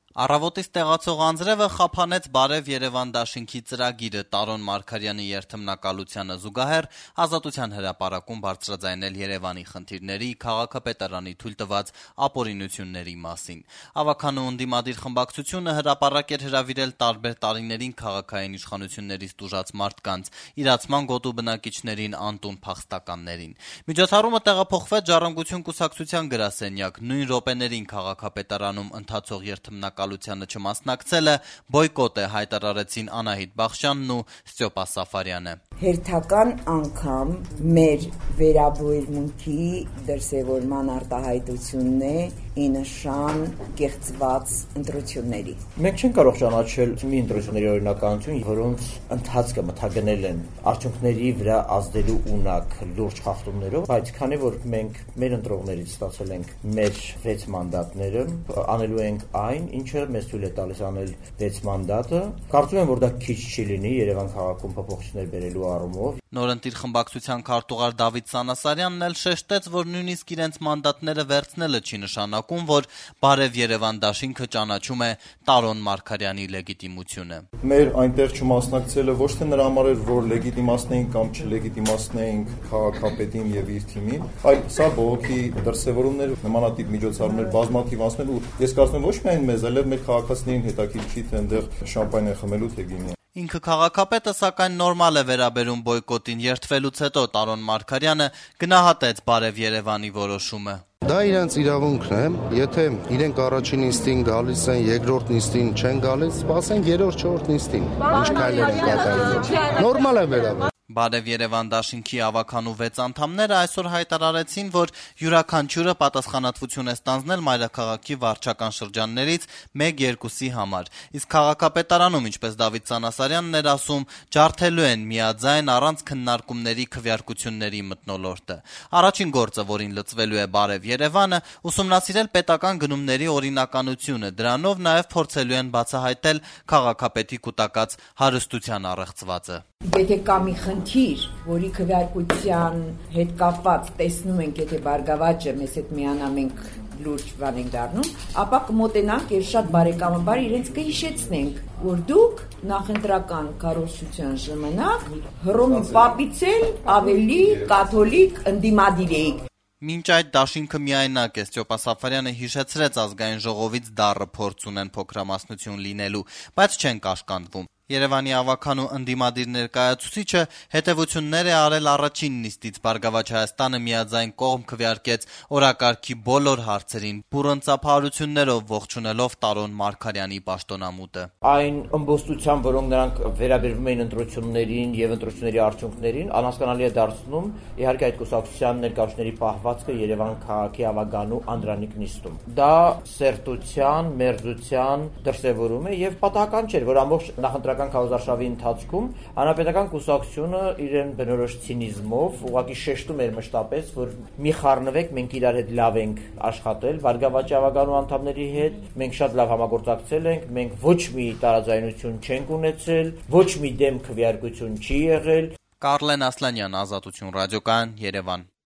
Առավոտից տեղացող անձրևը խափանեց Բարև Երևան դաշինքի ծրագիրը Տարոն Մարգարյանի երթմնակալությանը զուգահեռ Ազատության հրապարակում բարձրաձայնել Երևանի խնդիրների, քաղաքապետարանի թույլ տված ապօրինությունների մասին։ Ավագանու ընդդիմադիր խմբակցությունը հրապարակ էր հրավիրել տարբեր տարիներին քաղաքային իշխանություններից տուժած մարդկանց, իրացման գոտու բնակիչներին, անտուն փախստականներին։ Միջոցառումը տեղափոխվեց Ժառանգություն կուսակցության գրասենյակ, նույն րոպեներին քաղաքապետարանում ընթացող երթմնակալությանը չմասնակցելը բոյկոտ է հայտարարեցին Անահիտ Բախշյանն ու Ստյոպա Սաֆարյանը։ Հերթական անգամ մեր վերաբերմունքի դրսևորման արտահայտությունն է ի նշան կեղծված ընտրությունների։ Մենք չենք կարող ճանաչել մի ընտրությունների օրինականություն, որոնց ընթացքը մթագնել են արդյունքների վրա ազդելու ունակ լուրջ խախտումներով, բայց քանի որ մենք մեր ընտրողներից ստացել ենք մեր 6 մանդատները, անելու ենք այն, ինչը մեզ թույլ է տալիս անել 6 մանդատը, կարծում եմ, որ դա քիչ չի լինի Երևան քաղաքում փոփոխություններ բերելու առումով։ Նորընտիր խմբակցության քարտուղար Դավիթ Սանասարյանն էլ շեշտեց, որ նույնիսկ իրենց մանդատները վերցնելը չի նշանակում, որ Բարև Երևան դաշինքը ճանաչում է Տարոն Մարգարյանի լեգիտիմությունը։ Մեր այնտեղ չմասնակցելը ոչ թե նրա համար էր, որ լեգիտիմացնեինք կամ չլեգիտիմացնեինք քաղաքապետին եւ իր թիմին, այլ սա բողոքի դրսևորումներ, նմանատիպ միջոցառումներ բազմաթիվ անցնել ու ես կարծում եմ ոչ միայն մեզ, այլև մեր քաղաքացիներին հետաքրքիր չի, թե այնտեղ շամպայն են խմելու թե գինի։ Ինքը քաղաքապետը սակայն նորմալ է վերաբերում բոյկոտին, երթվելուց հետո Տարոն Մարգարյանը գնահատեց Բարև Երևանի որոշումը։ Դա իրենց իրավունքն է, եթե իրենք առաջին նիստին գալիս են, երկրորդ նիստին չեն գալիս, սպասենք երրորդ, չորրորդ նիստին, ինչ քայլեր են կատարելու։ Նորմալ է վերաբերվում։ Բարև Երևան դաշինքի ավագանու 6 անդամները այսօր հայտարարեցին, որ յուրաքանչյուրը պատասխանատվություն է ստանձնել մայրաքաղաքի վարչական շրջաններից 1-2-ի համար։ Իսկ քաղաքապետարանում, ինչպես Դավիթ Սանասարյանն էր ասում, ջարդելու են միաձայն առանց քննարկումների քվեարկությունների մթնոլորտը։ Առաջին գործը, որին լծվելու է Բարև Երևանը, ուսումնասիրել պետական գնումների օրինականությունը, դրանով նաև փորձելու են բացահայտել քաղաքապետի կուտակած հարստության առեղծվածը։ Եթե կա մի խնդիր, որի քվեարկության հետ կապված տեսնում ենք, եթե Բարգավաճը մեզ հետ միանա, մենք լուրջ բան ենք դառնում, ապա կմոտենանք եւ շատ բարեկամաբար իրենց կհիշեցնենք, որ դուք նախընտրական կառավարության ժամանակ Հռոմի պապից էլ ավելի կաթոլիկ ընդդիմադիր էիք։ Մինչ այդ դաշինքը միայնակ է, Ստյոպա Սաֆարյանը հիշեցրեց ազգային ժողովից դառը փորձ ունեն փոքրամասնություն լինելու, բայց չեն կաշկանդվում։ Երևանի ավագանու ընդդիմադիր ներկայացուցիչը հետևություններ է արել առաջին նիստից, Բարգավաճ Հայաստանը միաձայն կողմ քվեարկեց օրակարգի բոլոր հարցերին, բուռնծափահարություններով ողջունելով Տարոն Մարգարյանի պաշտոնամուտը։ Այն ըմբոստությամբ, որոնք նրանք վերաբերվում էին ընտրություններին եւ ընտրությունների արդյունքներին, անհասկանալի է դարձնում իհարկե այդ կուսակցության ներկայացուցիչների պահվածքը Երևան քաղաքի ավագանու անդրանիկ նիստում։ Դա սերտության, մերձության դրսևորում է եւ պատահական չէ, որ ամբողջ նախընտրական քարոզարշավի ընթացքում հանրապետական կուսակցությունը իրեն բնորոշ ցինիզմով ուղղակի շեշտում էր մշտապես, որ մի խառնվեք, մենք իրար հետ լավ ենք աշխատել, Բարգավաճի ավագանու անդամների հետ մենք շատ լավ համագործակցել ենք, մենք ոչ մի տարաձայնություն չենք ունեցել, ոչ մի դեմ քվեարկություն չի եղել։ Կարլեն Ասլանյան, Ազատություն ռադիոկայան, Երևան։